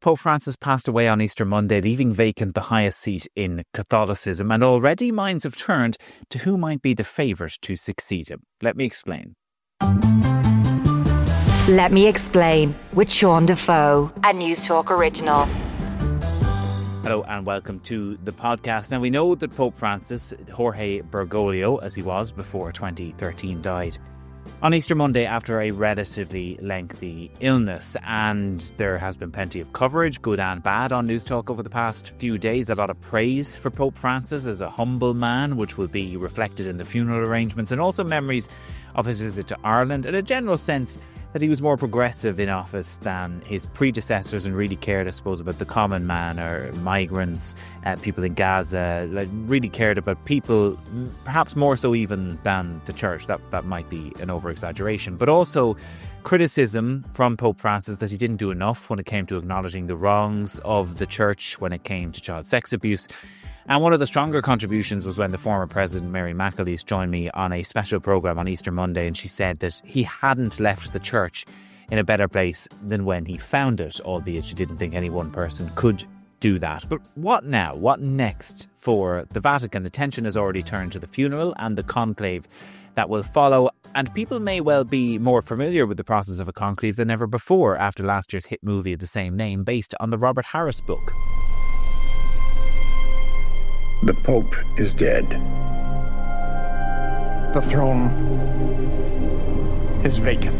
Pope Francis passed away on Easter Monday, leaving vacant the highest seat in Catholicism, and already minds have turned to who might be the favourite to succeed him. Let me explain. Let Me Explain with Sean Defoe, a News Talk original. Hello and welcome to the podcast. Now, we know that Pope Francis, Jorge Bergoglio, as he was before 2013, died on Easter Monday after a relatively lengthy illness, and there has been plenty of coverage, good and bad, on News Talk over the past few days. A lot of praise for Pope Francis as a humble man, which will be reflected in the funeral arrangements, and also memories of his visit to Ireland, and a general sense that he was more progressive in office than his predecessors and really cared, I suppose, about the common man or migrants, people in Gaza, really cared about people, perhaps more so even than the church. That might be an over-exaggeration. But also criticism from Pope Francis that he didn't do enough when it came to acknowledging the wrongs of the church when it came to child sex abuse. And one of the stronger contributions was when the former President, Mary McAleese, joined me on a special programme on Easter Monday, and she said that he hadn't left the church in a better place than when he found it, albeit she didn't think any one person could do that. But what now? What next for the Vatican? Attention has already turned to the funeral and the conclave that will follow, and people may well be more familiar with the process of a conclave than ever before after last year's hit movie of the same name, based on the Robert Harris book. The Pope is dead. The throne is vacant.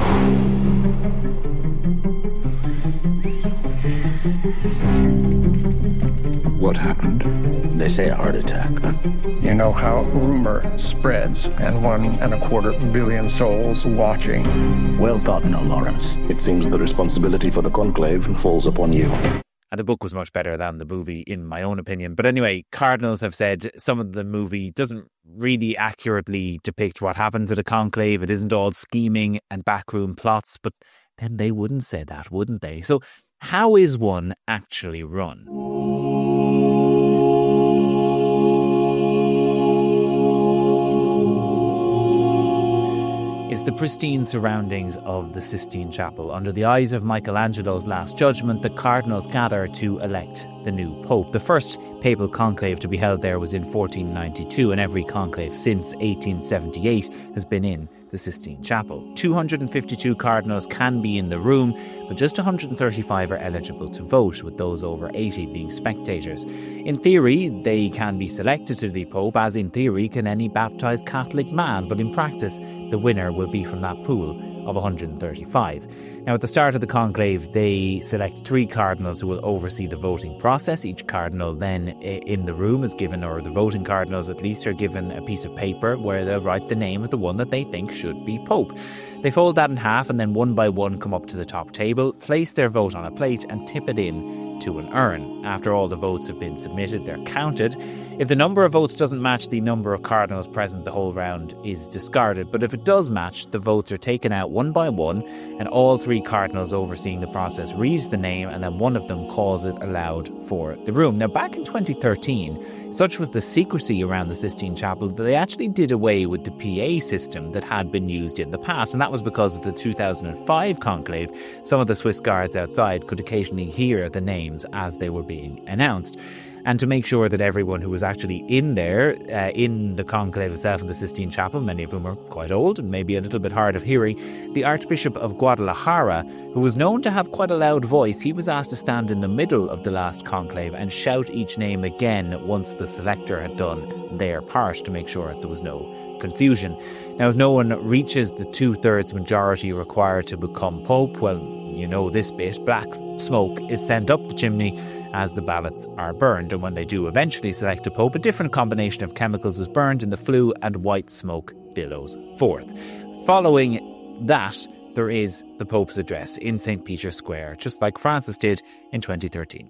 What happened? They say a heart attack. You know how rumor spreads, and 1.25 billion souls watching. Well gotten, Lawrence. It seems the responsibility for the conclave falls upon you. And the book was much better than the movie, in my own opinion. But anyway, cardinals have said some of the movie doesn't really accurately depict what happens at a conclave. It isn't all scheming and backroom plots, but then they wouldn't say that, wouldn't they? So how is one actually run? It's the pristine surroundings of the Sistine Chapel. Under the eyes of Michelangelo's Last Judgment, the cardinals gather to elect the new pope. The first papal conclave to be held there was in 1492, and every conclave since 1878 has been in the Sistine Chapel. 252 cardinals can be in the room, but just 135 are eligible to vote, with those over 80 being spectators. In theory, they can be selected to be pope, as in theory can any baptised Catholic man, but in practice, the winner will be from that pool of 135. Now, at the start of the conclave, they select 3 cardinals who will oversee the voting process. Each cardinal then in the room is given, or the voting cardinals at least, are given a piece of paper where they'll write the name of the one that they think should be pope. They fold that in half and then one by one come up to the top table, place their vote on a plate and tip it in to an urn. After all the votes have been submitted, they're counted. If the number of votes doesn't match the number of cardinals present, the whole round is discarded. But if it does match, the votes are taken out one by one, and all 3 cardinals overseeing the process reads the name, and then one of them calls it aloud for the room. Now, back in 2013, such was the secrecy around the Sistine Chapel that they actually did away with the PA system that had been used in the past, and that was because of the 2005 conclave. Some of the Swiss guards outside could occasionally hear the names as they were being announced. And to make sure that everyone who was actually in there, in the conclave itself in the Sistine Chapel, many of whom are quite old and maybe a little bit hard of hearing, the Archbishop of Guadalajara, who was known to have quite a loud voice, he was asked to stand in the middle of the last conclave and shout each name again once the selector had done their part, to make sure there was no confusion. Now, if no one reaches the 2/3 majority required to become Pope, well, you know this bit, black smoke is sent up the chimney as the ballots are burned. And when they do eventually select a pope, a different combination of chemicals is burned in the flue and white smoke billows forth. Following that, there is the Pope's address in St. Peter's Square, just like Francis did in 2013.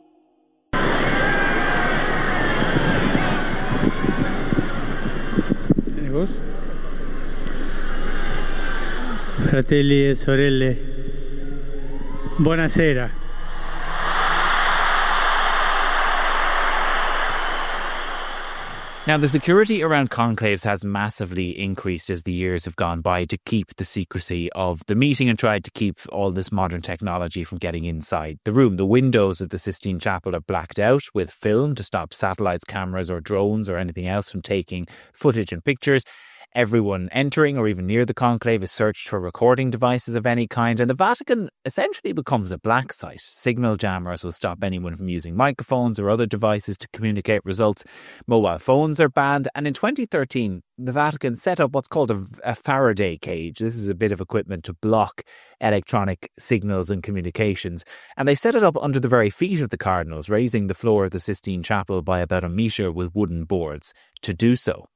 Fratelli e sorelle, buonasera. Now, the security around conclaves has massively increased as the years have gone by to keep the secrecy of the meeting and tried to keep all this modern technology from getting inside the room. The windows of the Sistine Chapel are blacked out with film to stop satellites, cameras or drones or anything else from taking footage and pictures. Everyone entering or even near the conclave is searched for recording devices of any kind, and the Vatican essentially becomes a black site. Signal jammers will stop anyone from using microphones or other devices to communicate results. Mobile phones are banned, and in 2013, the Vatican set up what's called a Faraday cage. This is a bit of equipment to block electronic signals and communications, and they set it up under the very feet of the cardinals, raising the floor of the Sistine Chapel by about a metre with wooden boards to do so.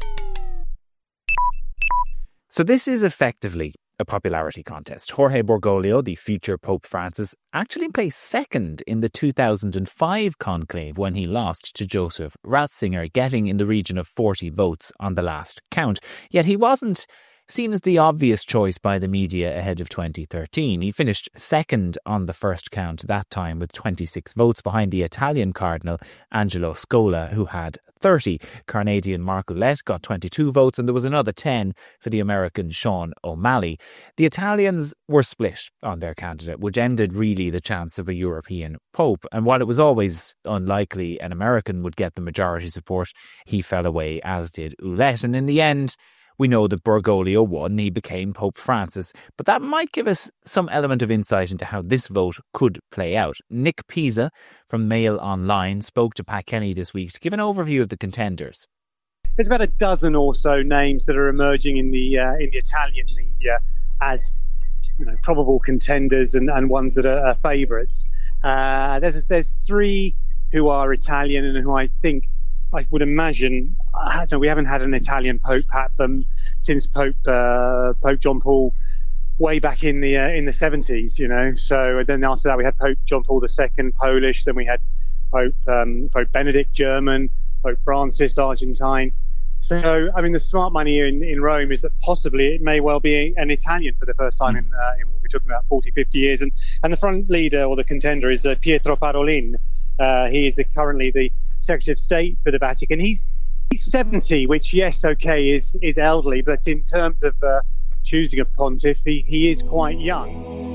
So this is effectively a popularity contest. Jorge Bergoglio, the future Pope Francis, actually placed second in the 2005 conclave when he lost to Joseph Ratzinger, getting in the region of 40 votes on the last count. Yet he wasn't seen as the obvious choice by the media ahead of 2013. He finished second on the first count that time with 26 votes behind the Italian Cardinal Angelo Scola, who had 30. Canadian Marc Ouellette got 22 votes, and there was another 10 for the American Sean O'Malley. The Italians were split on their candidate, which ended really the chance of a European Pope. And while it was always unlikely an American would get the majority support, he fell away, as did Ouellette. And in the end, we know that Bergoglio won. He became Pope Francis, but that might give us some element of insight into how this vote could play out. Nick Pisa from Mail Online spoke to Pat Kenny this week to give an overview of the contenders. There's about a dozen or so names that are emerging in the Italian media as probable contenders and ones that are favourites. There's three who are Italian and who I would imagine, we haven't had an Italian Pope, Pat, since Pope John Paul way back in the 70s, So then after that we had Pope John Paul II, Polish. Then we had Pope Benedict, German. Pope Francis, Argentine. So, the smart money in Rome is that possibly it may well be an Italian for the first time in what we're talking about 40, 50 years. And the front leader or the contender is Pietro Parolin. He is currently the Secretary of State for the Vatican. He's 70, which, yes, okay, is elderly, but in terms of choosing a pontiff, he is quite young.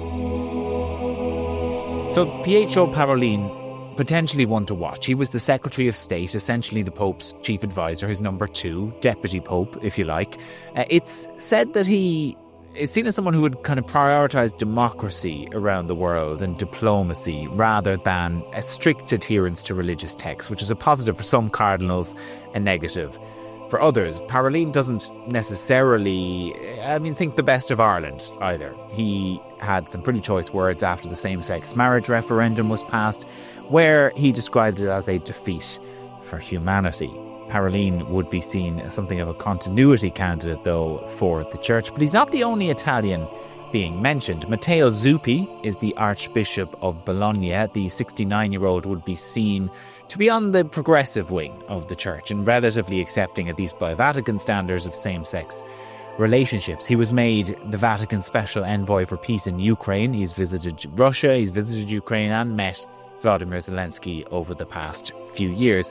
So Pietro Parolin, potentially one to watch. He was the Secretary of State, essentially the Pope's chief advisor, his number 2, deputy Pope, if you like. It's said that he is seen as someone who would kind of prioritise democracy around the world and diplomacy rather than a strict adherence to religious texts, which is a positive for some cardinals, a negative for others. Parolin doesn't necessarily, think the best of Ireland either. He had some pretty choice words after the same-sex marriage referendum was passed, where he described it as a defeat for humanity. Parolin would be seen as something of a continuity candidate, though, for the Church. But he's not the only Italian being mentioned. Matteo Zuppi is the Archbishop of Bologna. The 69-year-old would be seen to be on the progressive wing of the Church and relatively accepting, at least by Vatican standards, of same-sex relationships. He was made the Vatican Special Envoy for Peace in Ukraine. He's visited Russia, he's visited Ukraine and met Vladimir Zelensky over the past few years.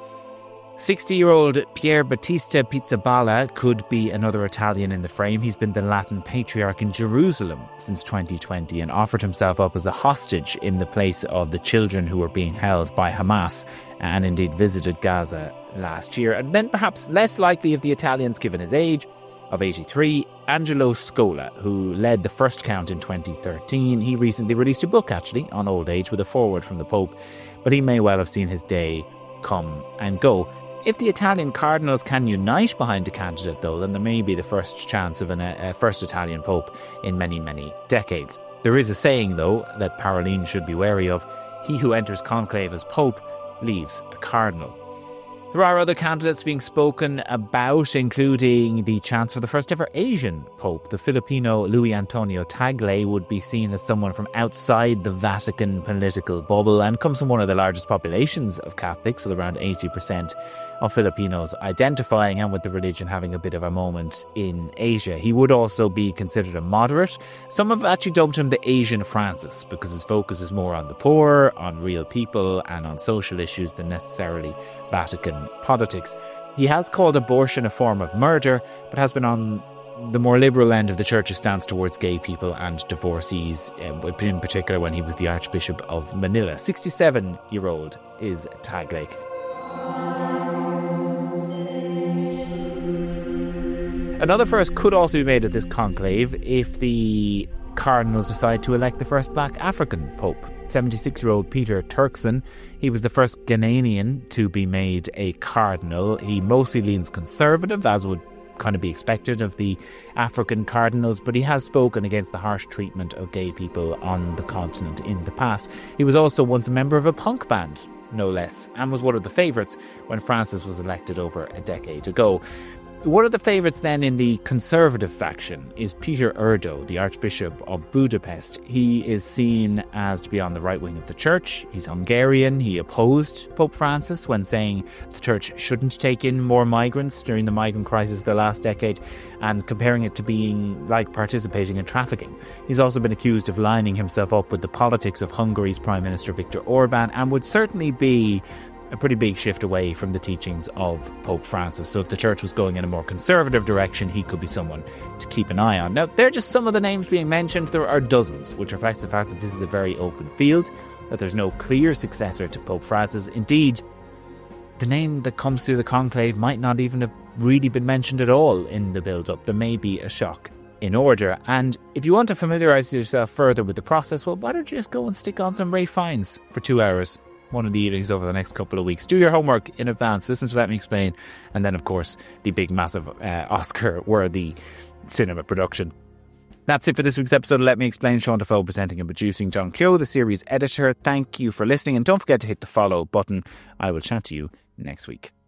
60-year-old Pier Battista Pizzaballa could be another Italian in the frame. He's been the Latin Patriarch in Jerusalem since 2020 and offered himself up as a hostage in the place of the children who were being held by Hamas, and indeed visited Gaza last year. And then perhaps less likely of the Italians given his age, of 83, Angelo Scola, who led the first count in 2013. He recently released a book, actually, on old age with a foreword from the Pope, but he may well have seen his day come and go. If the Italian cardinals can unite behind a candidate, though, then there may be the first chance of a first Italian pope in many, many decades. There is a saying, though, that Parolin should be wary of. He who enters conclave as pope leaves a cardinal. There are other candidates being spoken about, including the chance for the first ever Asian pope. The Filipino Luis Antonio Tagle would be seen as someone from outside the Vatican political bubble and comes from one of the largest populations of Catholics, with around 80% of Filipinos identifying and with the religion having a bit of a moment in Asia. He would also be considered a moderate. Some have actually dubbed him the Asian Francis because his focus is more on the poor, on real people and on social issues than necessarily Vatican politics. He has called abortion a form of murder, but has been on the more liberal end of the church's stance towards gay people and divorcees, in particular when he was the Archbishop of Manila. 67-year-old is Tagle. Another first could also be made at this conclave if the cardinals decide to elect the first black African pope. 76-year-old Peter Turkson. He was the first Ghanaian to be made a cardinal. He mostly leans conservative, as would kind of be expected of the African cardinals, but he has spoken against the harsh treatment of gay people on the continent in the past. He was also once a member of a punk band, no less, and was one of the favourites when Francis was elected over a decade ago. One of the favourites then in the conservative faction is Peter Erdo, the Archbishop of Budapest. He is seen as to be on the right wing of the church. He's Hungarian. He opposed Pope Francis when saying the church shouldn't take in more migrants during the migrant crisis of the last decade, and comparing it to being like participating in trafficking. He's also been accused of lining himself up with the politics of Hungary's Prime Minister Viktor Orban, and would certainly be a pretty big shift away from the teachings of Pope Francis. So if the church was going in a more conservative direction, he could be someone to keep an eye on. Now, they're just some of the names being mentioned. There are dozens, which reflects the fact that this is a very open field, that there's no clear successor to Pope Francis. Indeed, the name that comes through the conclave might not even have really been mentioned at all in the build-up. There may be a shock in order. And if you want to familiarise yourself further with the process, well, why don't you just go and stick on some Ralph Fiennes for 2 hours one of the evenings over the next couple of weeks. Do your homework in advance, listen to Let Me Explain, and then of course the big massive Oscar-worthy cinema production. That's it for this week's episode of Let Me Explain. Sean Defoe presenting and producing, John Keogh, the series editor. Thank you for listening, and don't forget to hit the follow button. I will chat to you next week.